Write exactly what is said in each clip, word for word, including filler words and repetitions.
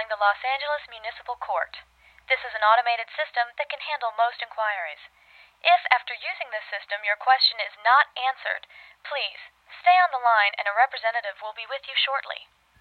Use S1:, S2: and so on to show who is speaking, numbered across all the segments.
S1: calling the Los Angeles Municipal Court. This is an automated system that can handle most inquiries. If, after using this system, your question is not answered, please stay on the line and a representative will be with you shortly.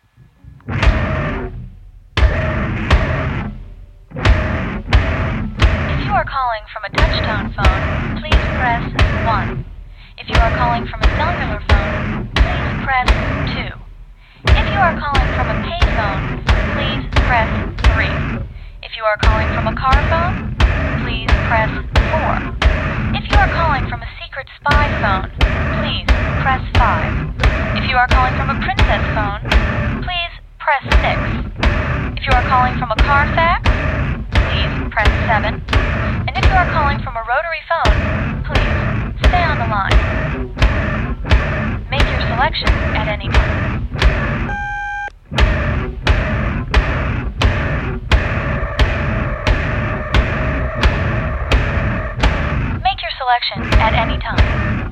S1: If you are calling from a touch-tone phone, please press one. If you are calling from a cellular phone, please press two. If you are calling from a payphone, please press three. If you are calling from a car phone, please press four. If you are calling from a secret spy phone, please press five. If you are calling from a princess phone, please press six. If you are calling from a car fax, please press seven. And if you are calling from a rotary phone, please stay on the line. Make your selection at any time. Selection at any time.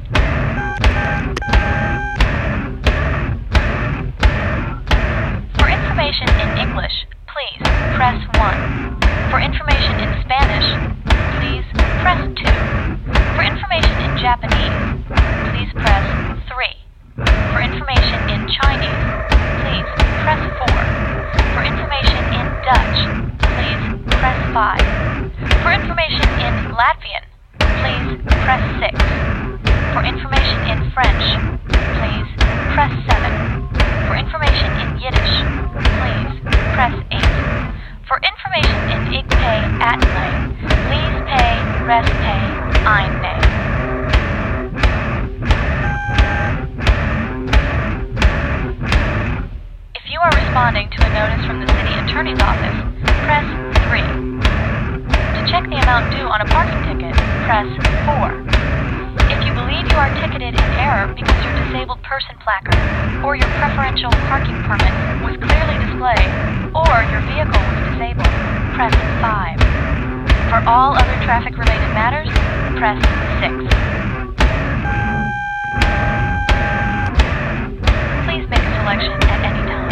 S1: For information in English, please press one. For information in Spanish, please press two. For information in Japanese, please press three. For information in Chinese, please press four. For information in Dutch, please press five. For information in Latvian, please press six. For information in French, please press seven. For information in Yiddish, please press eight. For information in Igpay Atlay, please pay Respay Einpay. If you are responding to a notice from the City Attorney's Office, press three. To check the amount due on a parking ticket, press four. If you believe you are ticketed in error because your disabled person placard or your preferential parking permit was clearly displayed or your vehicle was disabled, press five. For all other traffic-related matters, press six. Please make a selection at any time.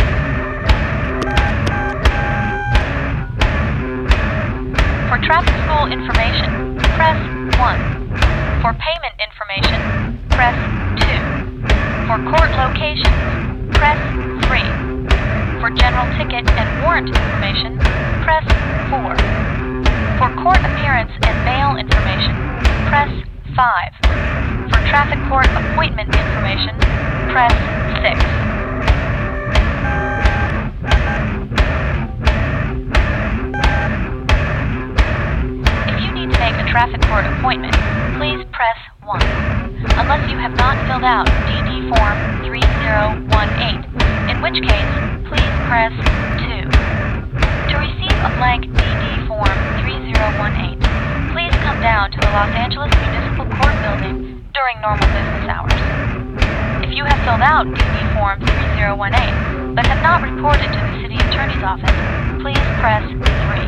S1: For traffic school information, press one. For payment information, press two. For court locations, press three. For general ticket and warrant information, press four. For court appearance and bail information, press five. For traffic court appointment information, press six. Make a traffic court appointment, please press one. Unless you have not filled out D D Form three zero one eight, in which case, please press two. To receive a blank D D Form three zero one eight, please come down to the Los Angeles Municipal Court building during normal business hours. If you have filled out D D Form three zero one eight, but have not reported to the City Attorney's Office, please press three.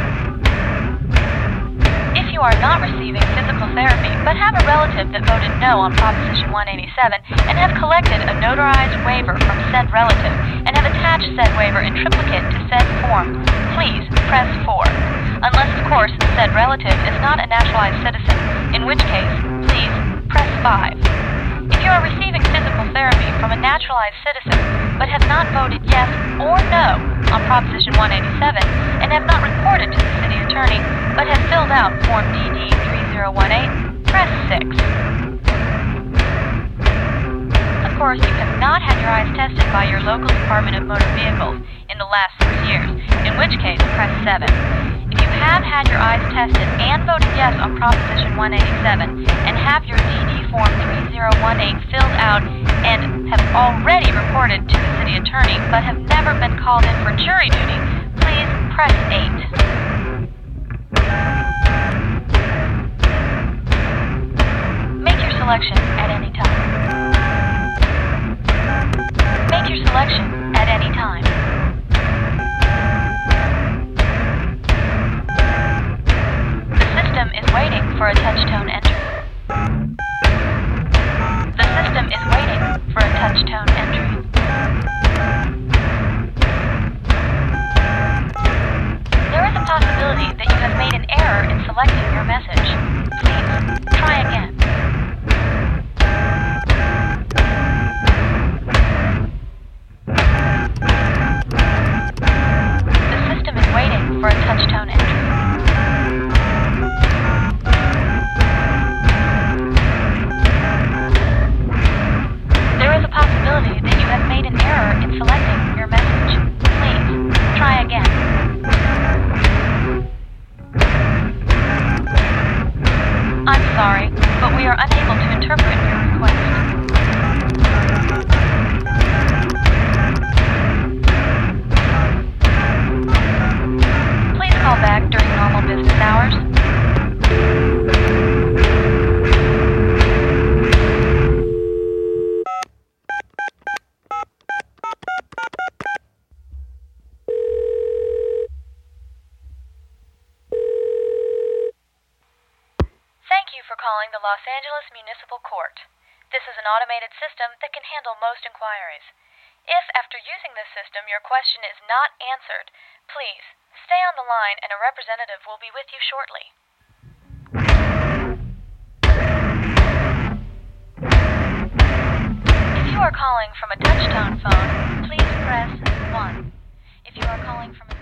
S1: If you are not receiving physical therapy but have a relative that voted no on Proposition one eighty-seven and have collected a notarized waiver from said relative and have attached said waiver in triplicate to said form, please press four. Unless, of course, said relative is not a naturalized citizen, in which case, please press five. If you are receiving physical therapy from a naturalized citizen but have not voted yes or no on Proposition one eighty-seven and have not reported to the City Attorney but have filled out Form D D three zero one eight, press six. Of course, you have not had your eyes tested by your local Department of Motor Vehicles in the last six years, in which case, press seven. If you have had your eyes tested and voted yes on Proposition one eighty-seven and have your D D Form three zero one eight filled out and have already reported to the City Attorney but have never been called in for jury duty, please press eight. Make your selection at any time. Make your selection at any time. The system is waiting for a touch-tone entry. The system is waiting for a touch-tone entry. you have made an error in selecting your message. Please try again. The system is waiting for a touch-tone entry. There is a possibility that you have made an error in selecting your message. Please try again. I'm sorry, but we are unable to interpret your request. Please call back during normal business hours. Thank you for calling the Los Angeles Municipal Court. This is an automated system that can handle most inquiries. If, after using this system, your question is not answered, please stay on the line and a representative will be with you shortly. If you are calling from a touch-tone phone, please press one. If you are calling from a